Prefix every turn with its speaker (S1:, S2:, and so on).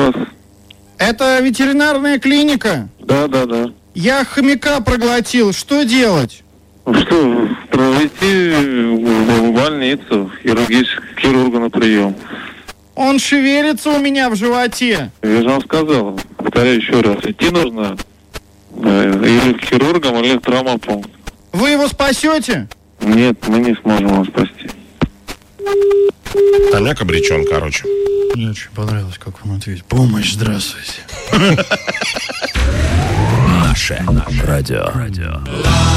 S1: вас.
S2: Это ветеринарная клиника?
S1: Да.
S2: Я хомяка проглотил. Что делать?
S1: Что, провести в больницу, хирурга на прием.
S2: Он шевелится у меня в животе.
S1: Я же вам сказал, повторяю еще раз, идти нужно или к хирургам, или к травмопункту.
S2: Вы его спасете?
S1: Нет, мы не сможем его спасти.
S3: Хомяк обречен, короче.
S2: Мне очень понравилось, как он ответил. Помощь, здравствуйте.
S4: Наше радио.